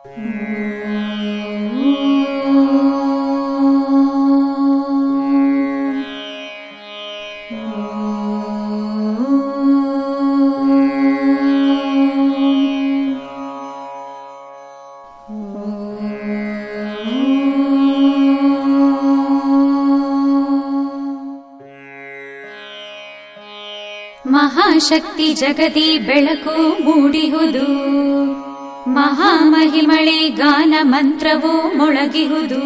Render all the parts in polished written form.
ಮಹಾಶಕ್ತಿ ಜಗದಿ ಬೆಳಕು ಮೂಡಿಹುದು, ಮಹಾಮಹಿಮಳೆ ಗಾನ ಮಂತ್ರವು ಮೊಳಗಿಹುದು.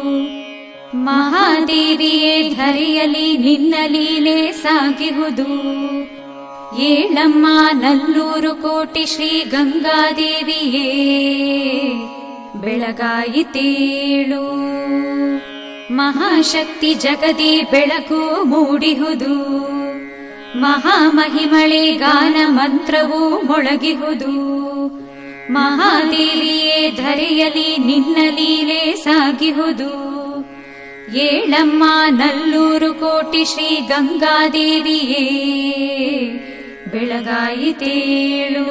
ಮಹಾದೇವಿಯೇ ಧರೆಯಲಿ ನಿನ್ನ ಲೀಲೆ ಸಾಗಿಹುದು. ಏಳಮ್ಮ ನಲ್ಲೂರು ಕೋಟಿ ಶ್ರೀ ಗಂಗಾದೇವಿಯೇ ಬೆಳಗಾಯಿತೇಳು. ಮಹಾಶಕ್ತಿ ಜಗದಿ ಬೆಳಕು ಮೂಡಿಹುದು, ಮಹಾಮಹಿಮಳೆ ಗಾನ ಮಂತ್ರವು ಮೊಳಗಿಹುದು. ಮಹಾದೇವಿಯೇ ಧರೆಯಲಿ ನಿನ್ನ ಲೀಲೆ ಸಾಗಿಹುದು. ಏಳಮ್ಮ ನಲ್ಲೂರು ಕೋಟಿ ಶ್ರೀ ಗಂಗಾದೇವಿಯೇ ಬೆಳಗಾಯಿತೇಳು.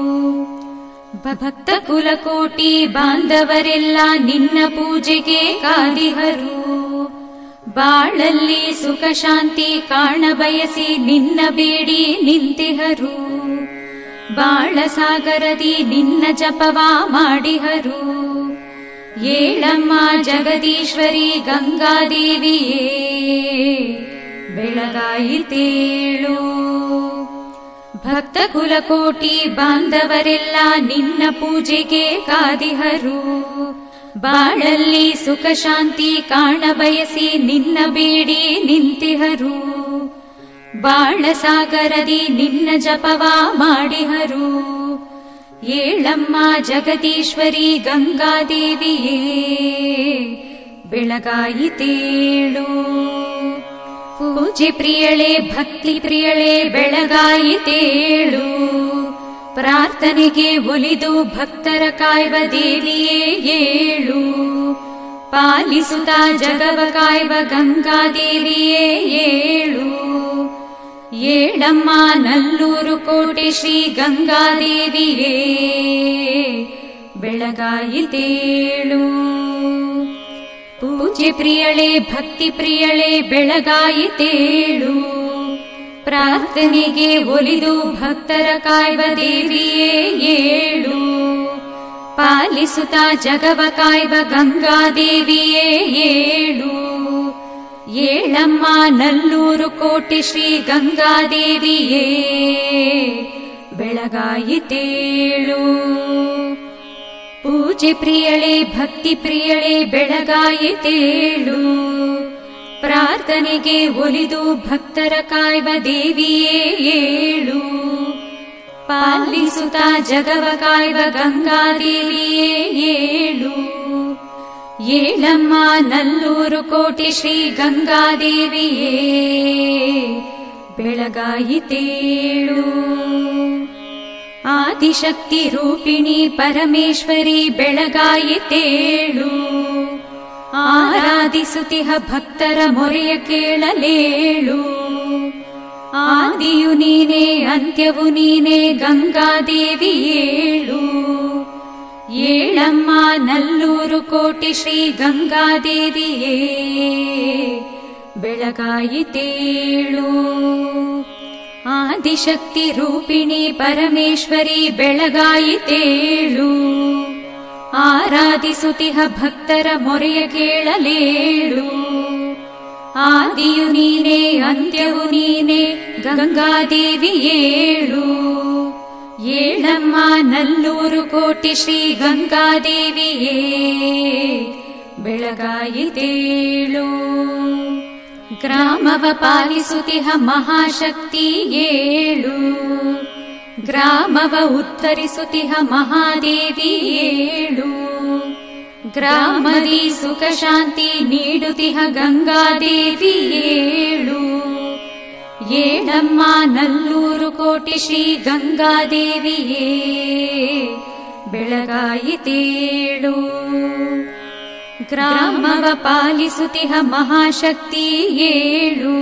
ಭಕ್ತ ಕುಲಕೋಟಿ ಬಾಂಧವರೆಲ್ಲ ನಿನ್ನ ಪೂಜೆಗೆ ಕಾದಿಹರು. ಬಾಳಲ್ಲಿ ಸುಖ ಶಾಂತಿ ಕಾಣಬಯಸಿ ನಿನ್ನ ಬೇಡಿ ನಿಂತಿಹರು. ಬಾಳ ಸಾಗರದಿ ನಿನ್ನ ಜಪವ ಮಾಡಿಹರು. ಏಳಮ್ಮ ಜಗದೀಶ್ವರಿ ಗಂಗಾದೇವಿಯೇ ಬೆಳಗಾಯಿತೇಳು. ಭಕ್ತ ಕುಲಕೋಟಿ ಬಾಂಧವರೆಲ್ಲ ನಿನ್ನ ಪೂಜೆಗೆ ಕಾದಿಹರು. ಬಾಳಲ್ಲಿ ಸುಖ ಶಾಂತಿ ಕಾಣಬಯಸಿ ನಿನ್ನ ಬೇಡಿ ನಿಂತಿಹರು. ಬಾಳ ಸಾಗರದಿ ನಿನ್ನ ಜಪವ ಮಾಡಿಹರು. ಏಳಮ್ಮ ಜಗದೀಶ್ವರಿ ಗಂಗಾದೇವಿಯೇ ಬೆಳಗಾಯಿತೇಳು. ಪೂಜೆ ಪ್ರಿಯಳೆ ಭಕ್ತಿ ಪ್ರಿಯಳೆ ಬೆಳಗಾಯಿತೇಳು. ಪ್ರಾರ್ಥನೆಗೆ ಒಲಿದು ಭಕ್ತರ ಕಾಯ್ವ ದೇವಿಯೇ ಏಳು. ಪಾಲಿಸುತ್ತ ಜಗವ ಕಾಯ್ವ ಗಂಗಾದೇವಿಯೇ ಏಳು. ಏಳಮ್ಮ ನಲ್ಲೂರು ಕೋಟಿ ಶ್ರೀ ಗಂಗಾದೇವಿಯೇ ಬೆಳಗಾಯಿತೇಳು. ಪೂಜೆ ಪ್ರಿಯಳೆ ಭಕ್ತಿ ಪ್ರಿಯಳೆ ಬೆಳಗಾಯಿತೇಳು. ಪ್ರಾರ್ಥನೆಗೆ ಒಲಿದು ಭಕ್ತರ ಕಾಯ್ವ ದೇವಿಯೇ ಏಳು. ಪಾಲಿಸುತ್ತ ಜಗವ ಕಾಯ್ವ ಗಂಗಾದೇವಿಯೇ ಏಳು. ಏಳಮ್ಮ ನಲ್ಲೂರು ಕೋಟಿ ಶ್ರೀ ಗಂಗಾದೇವಿಯೇ ಬೆಳಗಾಯಿತೇಳು. ಪೂಜೆ ಪ್ರಿಯಳೆ ಭಕ್ತಿ ಪ್ರಿಯಳೆ ಬೆಳಗಾಯಿತೇಳು. ಪ್ರಾರ್ಥನೆಗೆ ಒಲಿದು ಭಕ್ತರ ಕಾಯ್ವ ದೇವಿಯೇ ಏಳು. ಪಾಲಿಸುತ್ತ ಜಗವ ಕಾಯ್ವ ಗಂಗಾದೇವಿಯೇ ಏಳು. ಏಳಮ್ಮ ನಲ್ಲೂರು ಕೋಟಿ ಶ್ರೀ ಗಂಗಾದೇವಿಯೇ ಬೆಳಗಾಯಿತೇಳು. ಆದಿಶಕ್ತಿ ರೂಪಿಣಿ ಪರಮೇಶ್ವರಿ ಬೆಳಗಾಯಿತೇಳು. ಆರಾಧಿಸುತ್ತಿಹ ಭಕ್ತರ ಮೊರೆಯ ಕೇಳಲೇಳು. ಆದಿಯು ನೀನೇ ಅಂತ್ಯವು ನೀನೇ ಗಂಗಾದೇವಿಯೇಳು. ಏಳಮ್ಮ ನಲ್ಲೂರು ಕೋಟಿ ಶ್ರೀ ಗಂಗಾದೇವಿಯೇ ಬೆಳಗಾಯಿತೇಳು. ಆದಿಶಕ್ತಿ ರೂಪಿಣಿ ಪರಮೇಶ್ವರಿ ಬೆಳಗಾಯಿತೇಳು. ಆರಾಧಿಸುತ್ತಿಹ ಭಕ್ತರ ಮೊರೆಯ ಕೇಳಲೇಳು. ಆದಿಯು ನೀನೇ ಅಂತ್ಯವು ನೀನೇ ಗಂಗಾದೇವಿಯೇಳು. ಏಳಮ್ಮ ನಲ್ಲೂರು ಕೋಟಿ ಶ್ರೀ ಗಂಗಾದೇವಿಯೇ ಬೆಳಗಾಯಿತೇಳು. ಗ್ರಾಮವ ಪಾಲಿಸುತ್ತಿಹ ಮಹಾಶಕ್ತಿ ಏಳು. ಗ್ರಾಮವ ಉತ್ತರಿಸುತ್ತಿಹ ಮಹಾದೇವಿ ಏಳು. ಗ್ರಾಮದಿ ಸುಖ ಶಾಂತಿ ನೀಡುತ್ತಿಹ ಗಂಗಾದೇವಿ ಏಳು. ಏಳಮ್ಮ ನಲ್ಲೂರು ಕೋಟಿ ಶ್ರೀ ಗಂಗಾದೇವಿಯೇ ಬೆಳಗಾಯಿತೇಳು. ಗ್ರಾಮವ ಪಾಲಿಸುತ್ತಿಹ ಮಹಾಶಕ್ತಿ ಏಳು.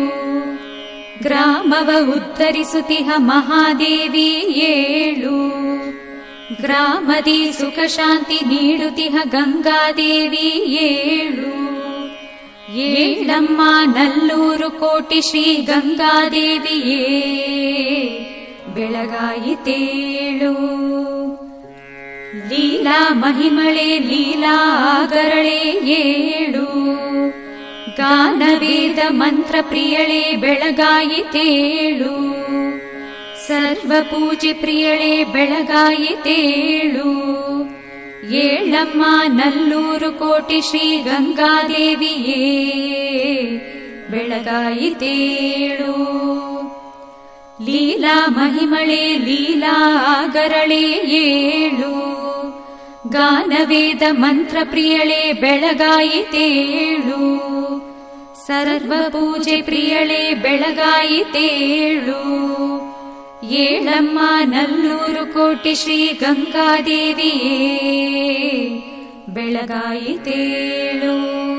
ಗ್ರಾಮವ ಉದ್ಧರಿಸುತ್ತಿಹ ಮಹಾದೇವಿ ಏಳು. ಗ್ರಾಮದಿ ಸುಖ ಶಾಂತಿ ನೀಡುತ್ತಿಹ ಗಂಗಾದೇವಿ ಏಳು. ಏಳಮ್ಮ ನಲ್ಲೂರು ಕೋಟಿ ಶ್ರೀ ಗಂಗಾದೇವಿಯೇ ಬೆಳಗಾಯಿತೇಳು. ಲೀಲಾ ಮಹಿಮಳೆ ಲೀಲಾ ಆಗರಳೆ ಏಳು. ಗಾನವೇದ ಮಂತ್ರ ಪ್ರಿಯಳೆ ಬೆಳಗಾಯಿತೇಳು. ಸರ್ವ ಪೂಜೆ ಪ್ರಿಯಳೆ ಬೆಳಗಾಯಿತೇಳು. ಏಳಮ್ಮ ನಲ್ಲೂರು ಕೋಟಿ ಶ್ರೀ ಗಂಗಾದೇವಿಯೇ ಬೆಳಗಾಯಿತೇಳು. ಲೀಲಾ ಮಹಿಮಳೆ ಲೀಲಾ ಆಗರಳೆ ಏಳು. ಗಾನವೇದ ಮಂತ್ರ ಪ್ರಿಯಳೆ ಬೆಳಗಾಯಿತೇಳು. ಸರ್ವ ಪೂಜೆ ಪ್ರಿಯಳೆ ಬೆಳಗಾಯಿತೇಳು. ಏಳಮ್ಮ ನಲ್ಲೂರು ಕೋಟಿ ಶ್ರೀ ಗಂಗಾದೇವಿಯೇ ಬೆಳಗಾಯಿತೇಳು.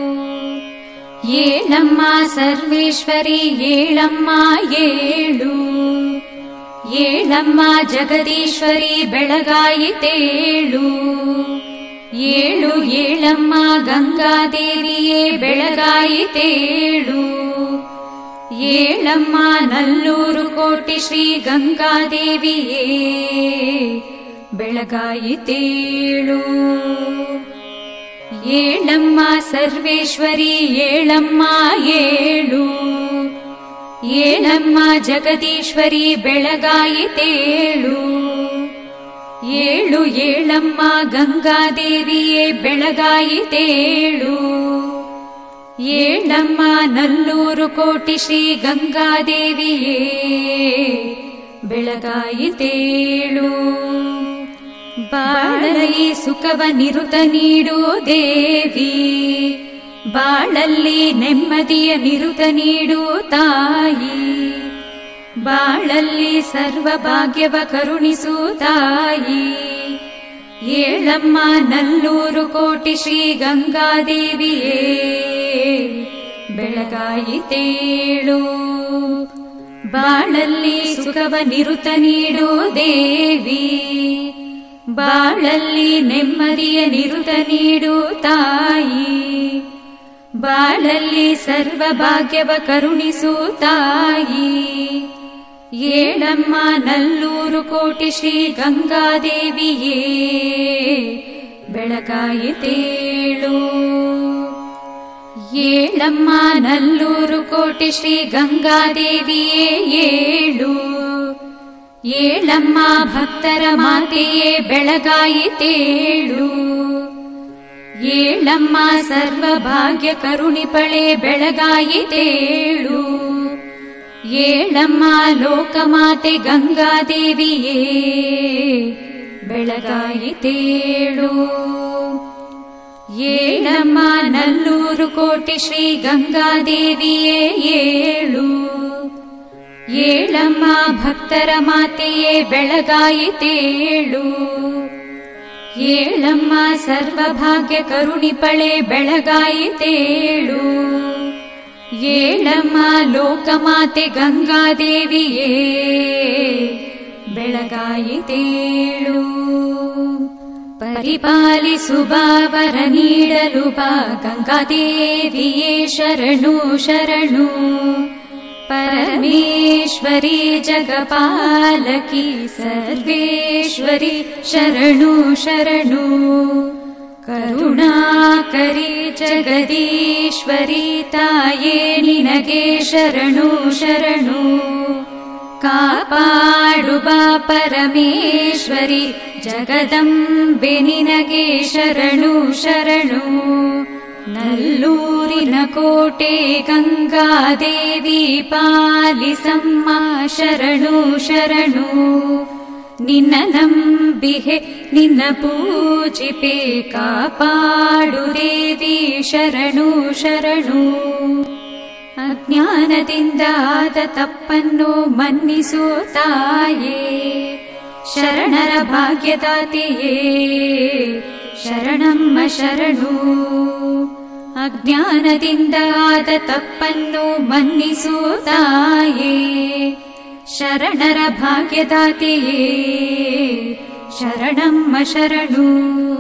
ಏಳಮ್ಮ ಸರ್ವೇಶ್ವರಿ ಏಳಮ್ಮ ಏಳು. ಏಳಮ್ಮ ಜಗದೀಶ್ವರಿ ಬೆಳಗಾಯಿತೇಳು. ಏಳು ಏಳಮ್ಮ ಗಂಗಾದೇವಿಯೇ ಬೆಳಗಾಯಿತೇಳು. ಏಳಮ್ಮ ನಲ್ಲೂರು ಕೋಟಿ ಶ್ರೀ ಗಂಗಾದೇವಿಯೇ ಬೆಳಗಾಯಿತೇಳು. ಏಳಮ್ಮ ಸರ್ವೇಶ್ವರಿ ಏಳಮ್ಮ ಏಳು. ಏಳಮ್ಮ ಜಗದೀಶ್ವರಿ ಬೆಳಗಾಯಿತೇಳು. ಏಳು ಏಳಮ್ಮ ಗಂಗಾದೇವಿಯೇ ಬೆಳಗಾಯಿತೇಳು. ಏಳಮ್ಮ ನಲ್ಲೂರು ಕೋಟಿ ಶ್ರೀ ಗಂಗಾದೇವಿಯೇ ಬೆಳಗಾಯಿತೇಳು. ಬಾಳಲ್ಲಿ ಸುಖವ ನಿರುತ ನೀಡು ದೇವಿ. ಬಾಳಲ್ಲಿ ನೆಮ್ಮದಿಯ ನಿರುತ ನೀಡು ತಾಯಿ. ಬಾಳಲ್ಲಿ ಸರ್ವ ಭಾಗ್ಯವ ಕರುಣಿಸು ತಾಯಿ. ಏಳಮ್ಮ ನಲ್ಲೂರು ಕೋಟಿ ಶ್ರೀ ಗಂಗಾದೇವಿಯೇ ಬೆಳಗಾಯಿತೇಳು. ಬಾಳಲ್ಲಿ ಸುಖವ ನಿರುತ ನೀಡು ದೇವಿ. ಬಾಳಲ್ಲಿ ನೆಮ್ಮದಿಯ ನಿರುತ ನೀಡು ತಾಯಿ. ಬಾಳಲ್ಲಿ ಸರ್ವ ಭಾಗ್ಯವ ಕರುಣಿಸು ತಾಯಿ. ಏಳಮ್ಮ ನಲ್ಲೂರು ಕೋಟಿ ಶ್ರೀ ಗಂಗಾದೇವಿಯೇ ಬೆಳಗಾಯಿತೇಳು. ಏಳಮ್ಮ ನಲ್ಲೂರು ಕೋಟಿ ಶ್ರೀ ಗಂಗಾದೇವಿಯೇ ಏಳು. ಏಳಮ್ಮ ಭಕ್ತರ ಮಾತೆಯೇ ಬೆಳಗಾಯಿತೇಳು. ಏಳಮ್ಮ ಸರ್ವ ಭಾಗ್ಯ ಕರುಣಿಪಳೆ ಬೆಳಗಾಯಿತೇಳು. ಏಳಮ್ಮ ಲೋಕಮಾತೆ ಗಂಗಾದೇವಿಯೇ ಬೆಳಗಾಯಿತೇಳು. ಏಳಮ್ಮ ನಲ್ಲೂರು ಕೋಟಿ ಶ್ರೀ ಗಂಗಾದೇವಿಯೇ ಏಳು. ಏಳಮ್ಮ ಭಕ್ತರ ಮಾತೆಯೇ ಬೆಳಗಾಯಿತೇಳು. ಏಳಮ್ಮ ಸರ್ವ ಭಾಗ್ಯ ಕರುಣಿಪಳೆ ಬೆಳಗಾಯಿತೇಳು. ಏಳಮ್ಮ ಲೋಕಮಾತೆ ಗಂಗಾದೇವಿಯೇ ಬೆಳಗಾಯಿತೇಳು. ಪರಿಪಾಲಿಸು ಬಾವರ ನೀಡಲು ಬಾ ಗಂಗಾದೇವಿಯೇ ಶರಣು ಶರಣು. ಪರಮೇಶ್ವರಿ ಜಗಪಾಲಕಿ ಸರ್ವೇಶ್ವರಿ ಶರಣು ಶರಣು. ಕರುಣಾಕರಿ ಜಗದೀಶ್ವರಿ ತಾಯೇ ನಿನಗೆ ಶರಣು ಶರಣು. ಕಾಪಾಡು ಬಾ ಪರಮೇಶ್ವರಿ ಜಗದಂಬೆ ನಿನಗೆ ಶರಣು ಶರಣು. ನಲ್ಲೂರಿನ ಕೋಟೆ ಗಂಗಾದೇವಿ ಪಾಲಿಸಮ್ಮ ಶರಣು ಶರಣು. ನಿನ್ನ ನಂಬಿಹೆ ನಿನ್ನ ಪೂಜಿಪೆ ಕಾಪಾಡು ದೇವಿ ಶರಣು ಶರಣು. ಅಜ್ಞಾನದಿಂದ ಆದ ತಪ್ಪನ್ನು ಮನ್ನಿಸು ತಾಯೇ ಶರಣರ ಭಾಗ್ಯದಾತೆಯೇ ಶರಣಮ್ಮ ಶರಣು. ಅಜ್ಞಾನದಿಂದ ಆದ ತಪ್ಪನ್ನು ಮನ್ನಿಸು ತಾಯೇ ಶರಣರ ಭಾಗ್ಯದಾತೆಯೇ ಶರಣಮ್ಮ ಶರಣು